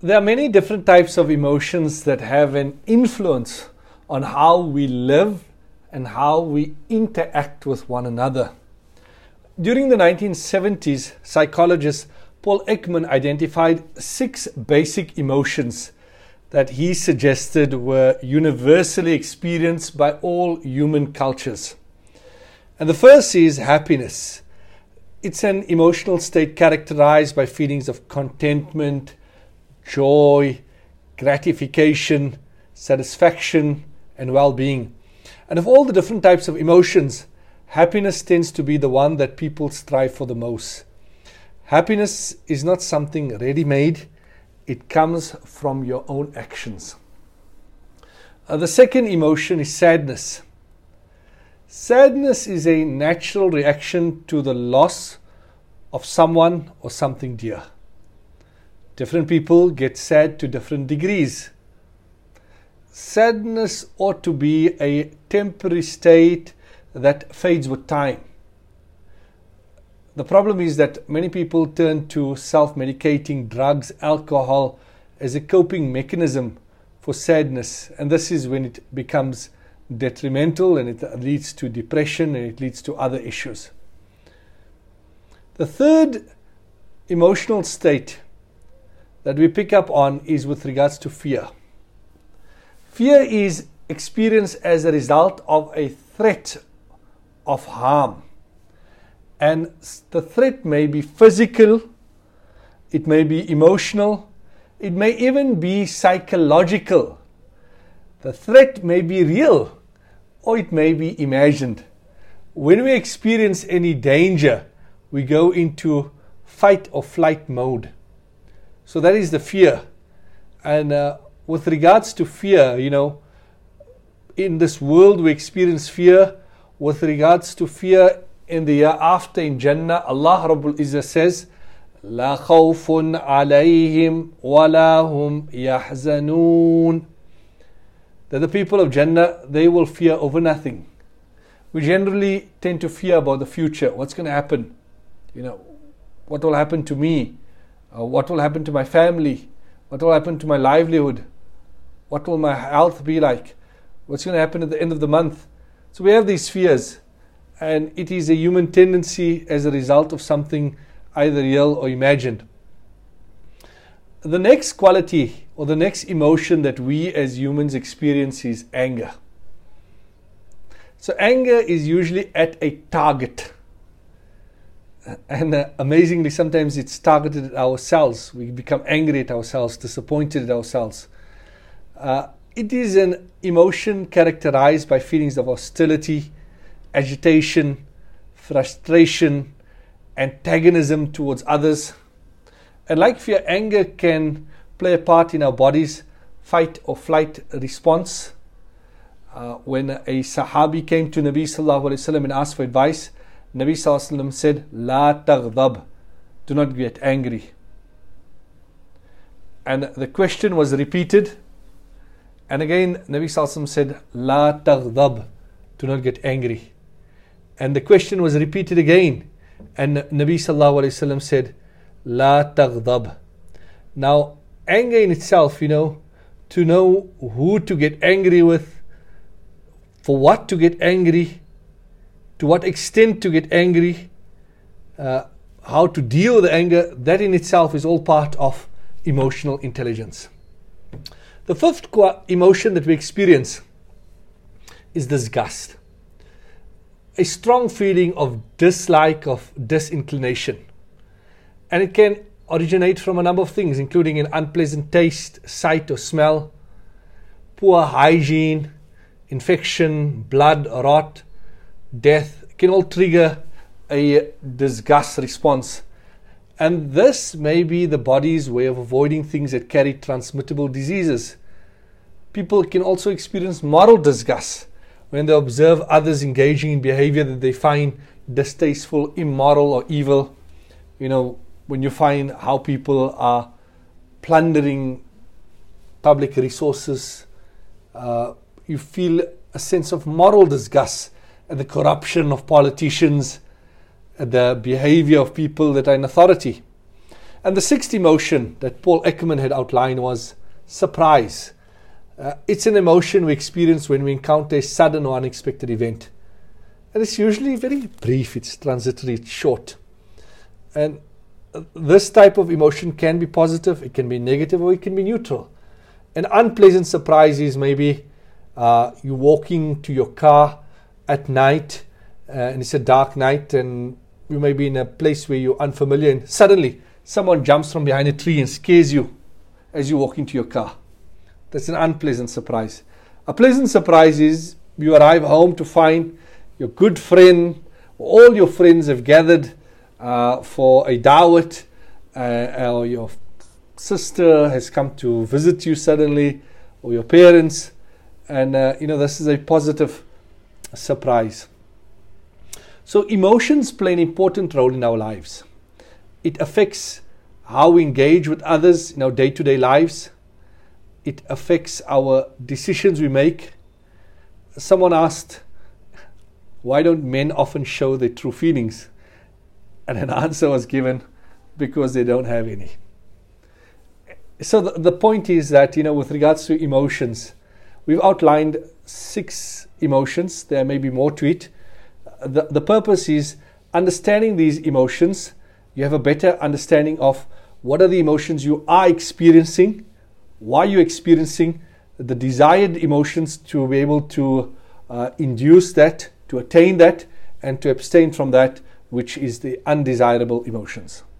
There are many different types of emotions that have an influence on how we live and how we interact with one another. During the 1970s, psychologist Paul Ekman identified 6 basic emotions that he suggested were universally experienced by all human cultures. And the first is happiness. It's an emotional state characterized by feelings of contentment, joy, gratification, satisfaction, and well-being. And of all the different types of emotions, happiness tends to be the one that people strive for the most. Happiness is not something ready-made. It comes from your own actions. The second emotion is sadness. Sadness is a natural reaction to the loss of someone or something dear. Different people get sad to different degrees. Sadness ought to be a temporary state that fades with time. The problem is that many people turn to self-medicating, drugs, alcohol as a coping mechanism for sadness, and this is when it becomes detrimental and it leads to depression and it leads to other issues. The third emotional state that we pick up on is with regards to fear. Fear is experienced as a result of a threat of harm. And the threat may be physical, it may be emotional, it may even be psychological. The threat may be real or it may be imagined. When we experience any danger, we go into fight or flight mode. So that is the fear. And with regards to fear, in this world we experience fear. With regards to fear in the year after in Jannah, Allah Rabbul Izzah says, لا خوف عليهم ولا هم يحزنون. That the people of Jannah, they will fear over nothing. We generally tend to fear about the future. What's going to happen? What will happen to me? What will happen to my family? What will happen to my livelihood? What will my health be like? What's going to happen at the end of the month? So we have these fears, and it is a human tendency as a result of something either real or imagined. The next quality or the next emotion that we as humans experience is anger. So anger is usually at a target. And amazingly, sometimes it's targeted at ourselves. We become angry at ourselves, disappointed at ourselves. It is an emotion characterized by feelings of hostility, agitation, frustration, antagonism towards others. And like fear, anger can play a part in our body's fight or flight response. When a Sahabi came to Nabi Sallallahu Alaihi Wasallam and asked for advice, Nabi Sallallahu Alaihi Wasallam said, La taghdab, do not get angry. And the question was repeated. And again, Nabi Sallallahu Alaihi Wasallam said, La taghdab, do not get angry. And the question was repeated again. And Nabi Sallallahu Alaihi Wasallam said, La taghdab. Now, anger in itself, to know who to get angry with, for what to get angry, to what extent to get angry, how to deal with the anger, that in itself is all part of emotional intelligence. The fifth emotion that we experience is disgust. A strong feeling of dislike, of disinclination. And it can originate from a number of things, including an unpleasant taste, sight or smell, poor hygiene, infection, blood, rot, death. It can all trigger a disgust response. And this may be the body's way of avoiding things that carry transmittable diseases. People can also experience moral disgust when they observe others engaging in behavior that they find distasteful, immoral, or evil. When you find how people are plundering public resources, you feel a sense of moral disgust at the corruption of politicians, at the behavior of people that are in authority. And the sixth emotion that Paul Ekman had outlined was surprise. It's an emotion we experience when we encounter a sudden or unexpected event. And it's usually very brief, it's transitory, it's short. And this type of emotion can be positive, it can be negative, or it can be neutral. An unpleasant surprise is maybe you walking to your car at night, and it's a dark night, and you may be in a place where you're unfamiliar, and suddenly someone jumps from behind a tree and scares you as you walk into your car. That's an unpleasant surprise. A pleasant surprise is you arrive home to find your good friend, all your friends have gathered for a dawat, or your sister has come to visit you suddenly, or your parents, and this is a positive surprise. So emotions play an important role in our lives. It affects how we engage with others in our day-to-day lives. It affects our decisions we make. Someone asked, why don't men often show their true feelings? And an answer was given, because they don't have any. So the point is that, with regards to emotions, we've outlined 6 emotions. There may be more to it. The purpose is understanding these emotions. You have a better understanding of what are the emotions you are experiencing, why you're experiencing the desired emotions, to be able to induce that, to attain that, and to abstain from that which is the undesirable emotions.